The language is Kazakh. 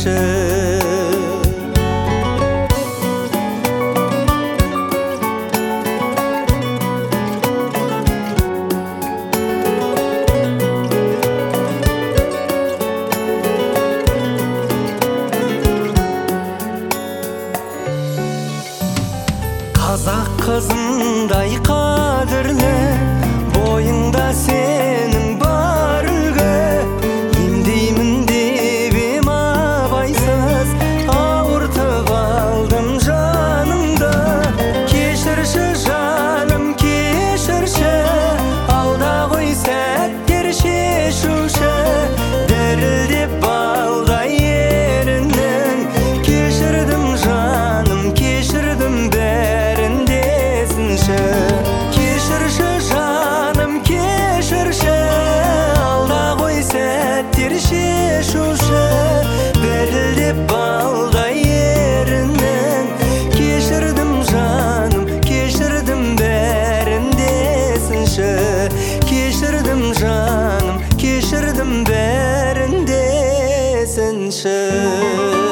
десінші. Қазақ қызындай қадірлі, бойыңда сенің бар үлгі. Емдеймін деп ем абайсыз, ауыртып алдым жанымды. Кешірші жаным, кешірші, алда ғой сәттер шешуші. Дірілдеп балдай ерінің, кешірдім жаным, кешірдім бәрін десінші. Кешірші жаным, кешірші, алда ғой сәттер шешуші. Дірілдеп балдай ерінің, кешірдім жаным, кешірдім бәрін десінші. Кешірдім жаным, кешірдім бәрін десінші.